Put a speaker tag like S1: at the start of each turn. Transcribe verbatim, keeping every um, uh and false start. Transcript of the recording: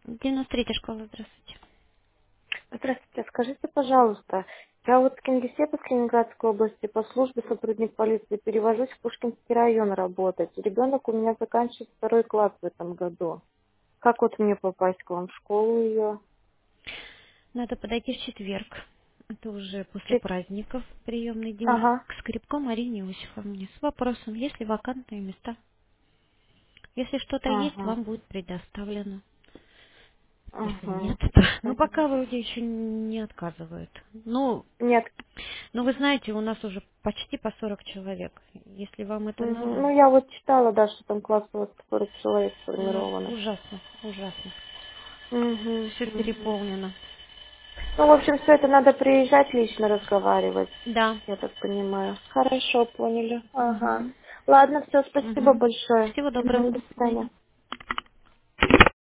S1: девяносто третья школа, здравствуйте.
S2: Здравствуйте, скажите, пожалуйста, я вот в Кингисеппской Ленинградской области по службе сотрудник полиции перевожусь в Пушкинский район работать. Ребенок у меня заканчивает второй класс в этом году. Как вот мне попасть к вам в школу ее?
S1: Надо подойти в четверг. Это уже после
S2: Чет-
S1: праздников, приемный день,
S2: Ага,
S1: к Скрипко Марине Иосифовне с вопросом, есть ли вакантные места. Если что-то есть,
S2: ага,
S1: вам будет предоставлено. Если нет,
S2: ага.
S1: то... Ну,
S2: Мгм.
S1: пока вроде еще не отказывают. Ну,
S2: Нет,
S1: ну, вы знаете, у нас уже почти по сорок человек. Если вам это
S2: мгм.
S1: нужно,
S2: Ну я вот читала, да, что там класс у вас сорок человек
S1: ну,
S2: сформировано.
S1: ужасно, ужасно.
S2: Угу,
S1: Все
S2: угу.
S1: переполнено.
S2: Ну, в общем, все это надо приезжать лично разговаривать,
S1: Да.
S2: я так понимаю. Хорошо, поняли. Ага.
S1: Угу.
S2: Ладно, все, спасибо
S1: Угу.
S2: большое.
S1: Всего доброго.
S2: Мгм,
S1: До
S2: до
S1: свидания.
S2: свидания.